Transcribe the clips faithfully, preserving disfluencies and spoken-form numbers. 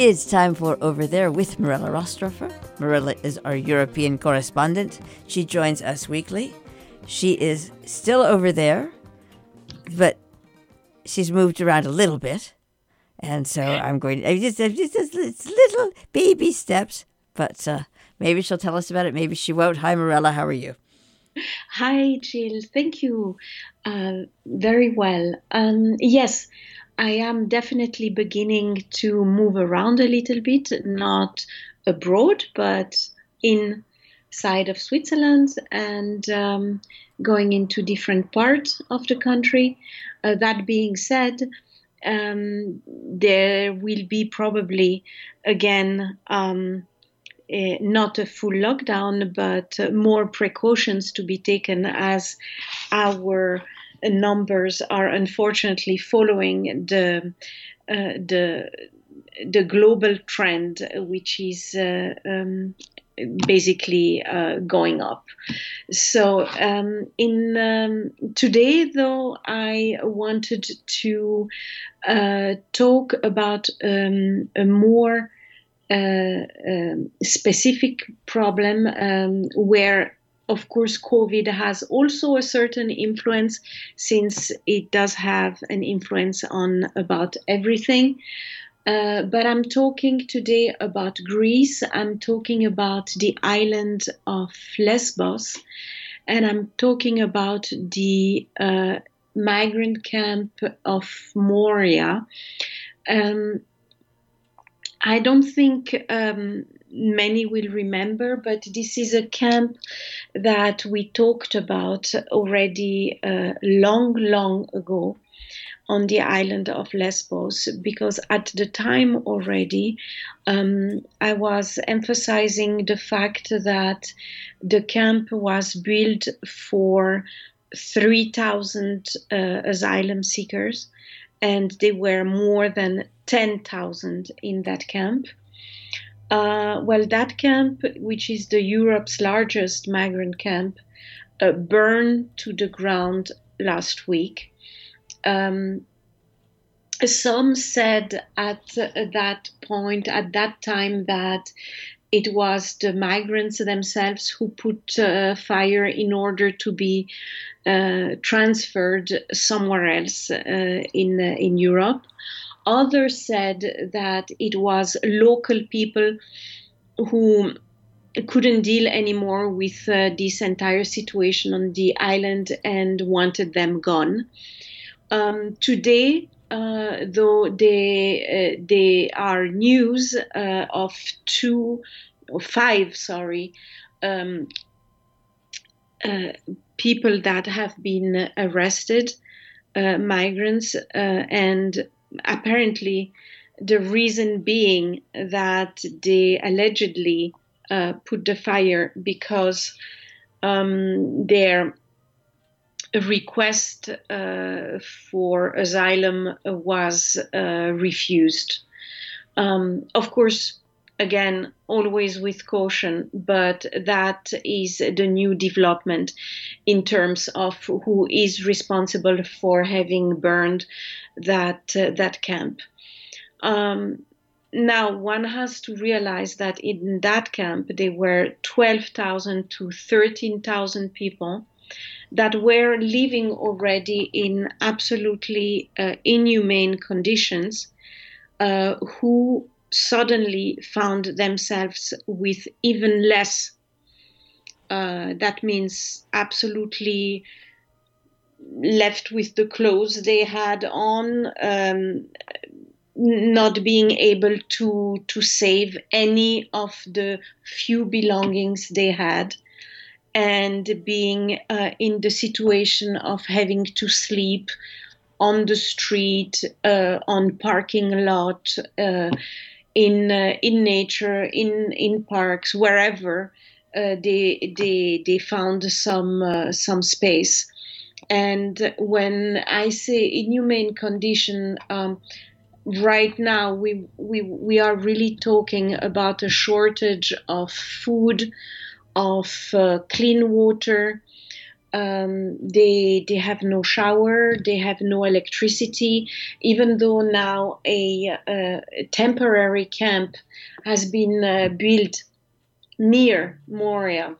It's time for Over There with Marilla Rostrofer. Marilla is our European correspondent. She joins us weekly. She is still over there, but she's moved around a little bit. And so I'm going to, I just, I just, just it's little baby steps, but uh, maybe she'll tell us about it. Maybe she won't. Hi, Marilla. How are you? Hi, Jill. Thank you. Uh, very well. Um, yes, I am definitely beginning to move around a little bit, not abroad, but inside of Switzerland and um, going into different parts of the country. Uh, that being said, um, there will be probably again um, Uh, not a full lockdown, but uh, more precautions to be taken as our uh, numbers are unfortunately following the uh, the the global trend, which is uh, um, basically uh, going up. So um, in um, today, though, I wanted to uh, talk about um, a more Uh, um, specific problem um, where, of course, COVID has also a certain influence, since it does have an influence on about everything. Uh, but I'm talking today about Greece. I'm talking about the island of Lesbos, and I'm talking about the uh, migrant camp of Moria. Um, I don't think um, many will remember, but this is a camp that we talked about already uh, long, long ago on the island of Lesbos, because at the time already um, I was emphasizing the fact that the camp was built for three thousand uh, asylum seekers, and there were more than ten thousand in that camp. Uh, well, that camp, which is the Europe's largest migrant camp, uh, burned to the ground last week. Um, some said at that point, at that time, that it was the migrants themselves who put uh, fire in order to be uh, transferred somewhere else uh, in uh, in Europe. Others said that it was local people who couldn't deal anymore with uh, this entire situation on the island and wanted them gone. Um, today, uh, though, they, uh, they are news uh, of two or five, sorry, um, uh, people that have been arrested, uh, migrants, uh, and apparently the reason being that they allegedly uh, put the fire because um, their request uh, for asylum was uh, refused. Um, of course, again, always with caution, but that is the new development in terms of who is responsible for having burned that uh, that camp. Um, now, one has to realize that in that camp, there were twelve thousand to thirteen thousand people that were living already in absolutely uh, inhumane conditions, uh, who suddenly found themselves with even less. Uh, that means absolutely left with the clothes they had on, um, not being able to to save any of the few belongings they had, and being uh, in the situation of having to sleep on the street, uh, on parking lot, uh, in uh, in nature, in in parks, wherever uh, they they they found some uh, some space. And when I say inhumane condition, um, right now we we we are really talking about a shortage of food, of uh, clean water, Um, they they have no shower, they have no electricity, even though now a, a temporary camp has been uh, built near Moria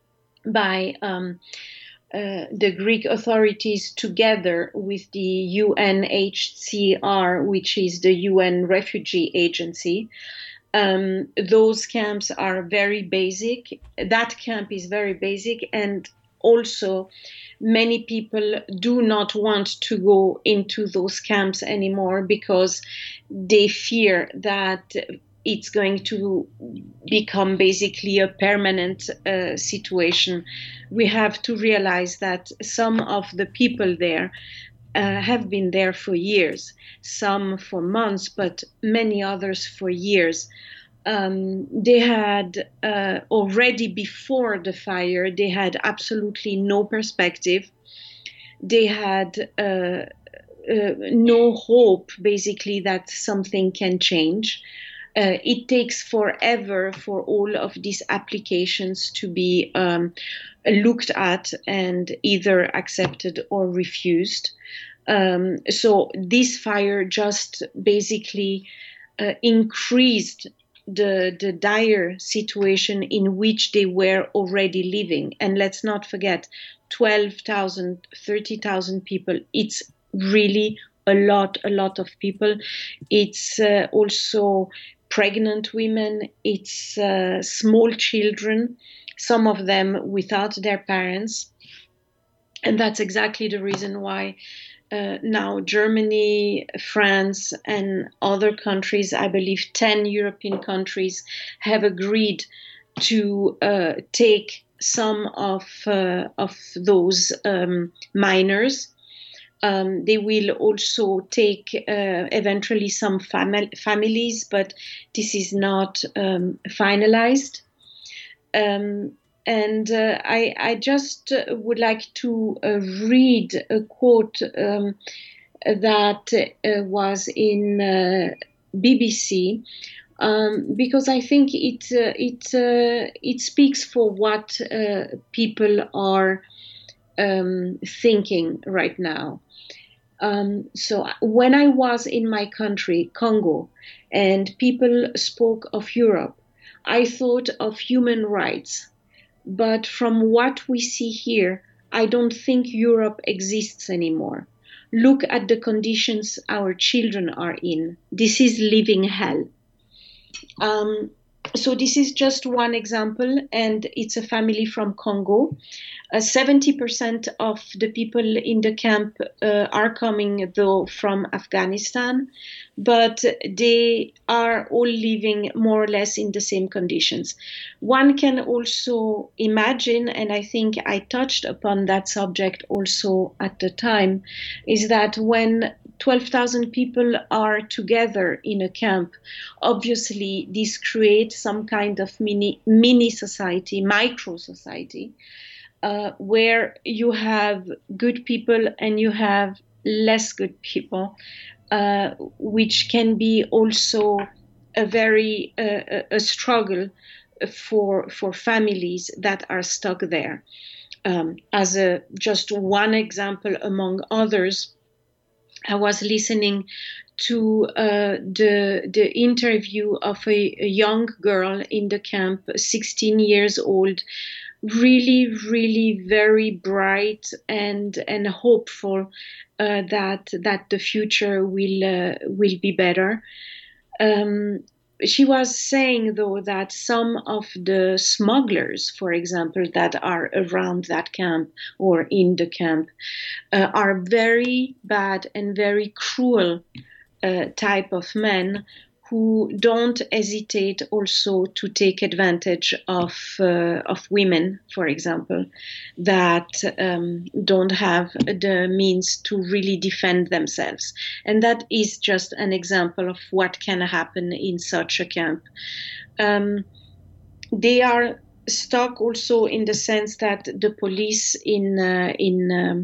by um, uh, the Greek authorities together with the U N H C R, which is the U N Refugee Agency. Um, those camps are very basic. That camp is very basic, and also many people do not want to go into those camps anymore because they fear that it's going to become basically a permanent uh, situation. We have to realize that some of the people there uh, have been there for years, some for months, but many others for years. Um, they had uh, already before the fire, they had absolutely no perspective. They had uh, uh, no hope, basically, that something can change. Uh, it takes forever for all of these applications to be um, looked at and either accepted or refused. Um, so this fire just basically uh, increased the, the dire situation in which they were already living. And let's not forget, twelve thousand, thirty thousand people, it's really a lot, a lot of people. It's uh, also pregnant women, it's uh, small children, some of them without their parents. And that's exactly the reason why uh, now Germany, France, and other countries, I believe ten European countries, have agreed to uh, take some of, uh, of those um, minors. Um, they will also take uh, eventually some fami- families, but this is not um, finalized. Um, and uh, I, I just would like to uh, read a quote um, that uh, was in uh, B B C, um, because I think it uh, it uh, it speaks for what uh, people are um, thinking right now. Um, so when I was in my country, Congo, and people spoke of Europe, I thought of human rights. But from what we see here, I don't think Europe exists anymore. Look at the conditions our children are in. This is living hell. Um, so this is just one example, and it's a family from Congo. Uh, seventy percent of the people in the camp uh, are coming, though, from Afghanistan, but they are all living more or less in the same conditions. One can also imagine, and I think I touched upon that subject also at the time, is that when twelve thousand people are together in a camp, obviously this creates some kind of mini, mini society, micro society, uh, where you have good people and you have less good people, uh, which can be also a very uh, a struggle for for families that are stuck there. Um, as a just one example among others, I was listening to uh, the the interview of a, a young girl in the camp, sixteen years old, really, really very bright and and hopeful uh, that that the future will uh, will be better. Um, she was saying, though, that some of the smugglers, for example, that are around that camp or in the camp, uh, are very bad and very cruel uh, type of men who don't hesitate also to take advantage of uh, of women, for example, that um, don't have the means to really defend themselves. And that is just an example of what can happen in such a camp. Um, they are stuck also in the sense that the police in uh, in um,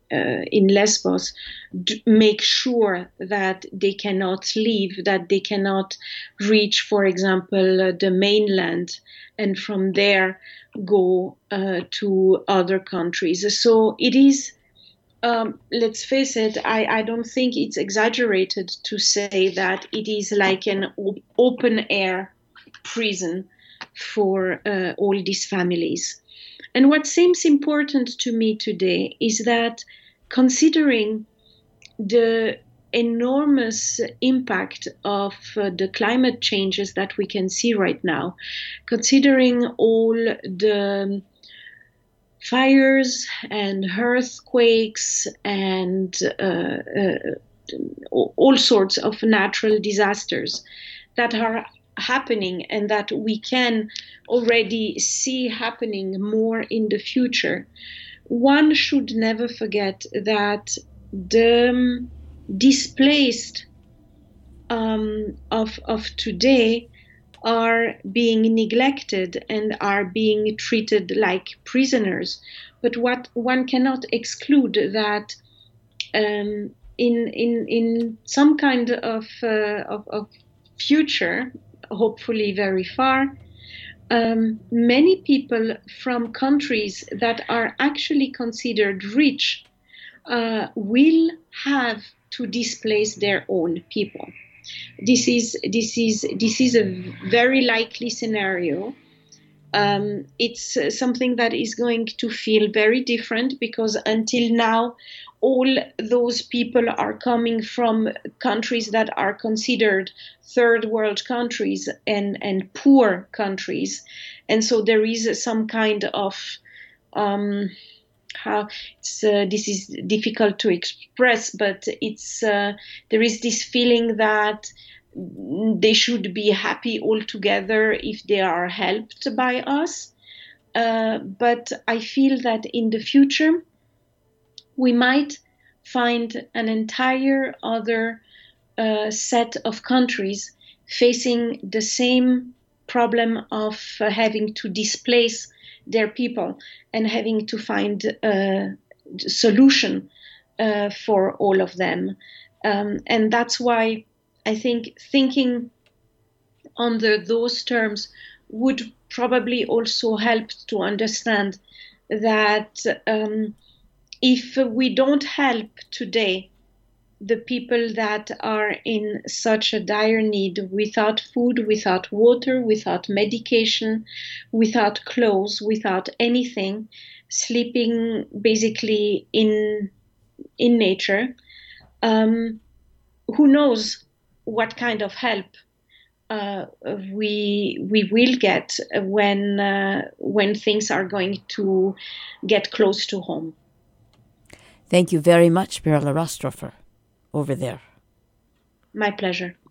uh, in Lesbos d- make sure that they cannot leave, that they cannot reach, for example, uh, the mainland, and from there go uh, to other countries. So it is, um, let's face it, I, I don't think it's exaggerated to say that it is like an op- open air prison for uh, all these families. And what seems important to me today is that, considering the enormous impact of uh, the climate changes that we can see right now, considering all the fires and earthquakes and uh, uh, all sorts of natural disasters that are happening and that we can already see happening more in the future, one should never forget that the displaced um, of, of today are being neglected and are being treated like prisoners. But what one cannot exclude that um, in in in some kind of, uh, of of future, hopefully very far, um, many people from countries that are actually considered rich uh, will have to displace their own people. This is this is this is a very likely scenario. Um, it's uh, something that is going to feel very different, because until now, all those people are coming from countries that are considered third world countries and, and poor countries. And so there is some kind of um, how it's, uh, this is difficult to express, but it's uh, there is this feeling that they should be happy altogether if they are helped by us. Uh, but I feel that in the future, we might find an entire other uh, set of countries facing the same problem of uh, having to displace their people and having to find a solution uh, for all of them. Um, and that's why I think thinking under those terms would probably also help to understand that um, if we don't help today the people that are in such a dire need, without food, without water, without medication, without clothes, without anything, sleeping basically in in nature, um, who knows what kind of help uh, we we will get when uh, when things are going to get close to home. Thank you very much, Mirella Rostroffer, over there. My pleasure.